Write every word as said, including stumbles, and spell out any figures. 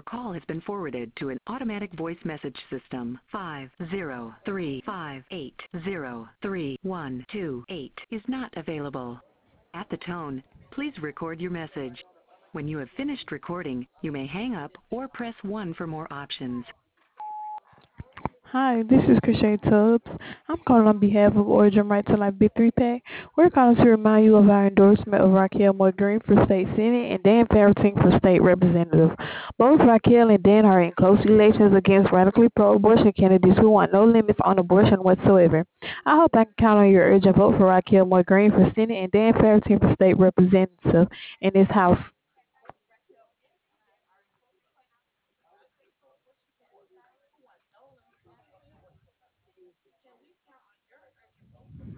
call has been forwarded to an automatic voice message system. five zero three five eight zero three one two eight is not available. At the tone, please record your message. When you have finished recording, you may hang up or press one for more options. Hi, this is Krishay Tubbs. I'm calling on behalf of Origin Right to Life Big Three Pack. We're calling to remind you of our endorsement of Raquel Moore Green for State Senate and Dan Farrington for State Representative. Both Raquel and Dan are in close elections against radically pro-abortion candidates who want no limits on abortion whatsoever. I hope I can count on your urgent vote for Raquel Moore Green for Senate and Dan Farrington for State Representative in this House.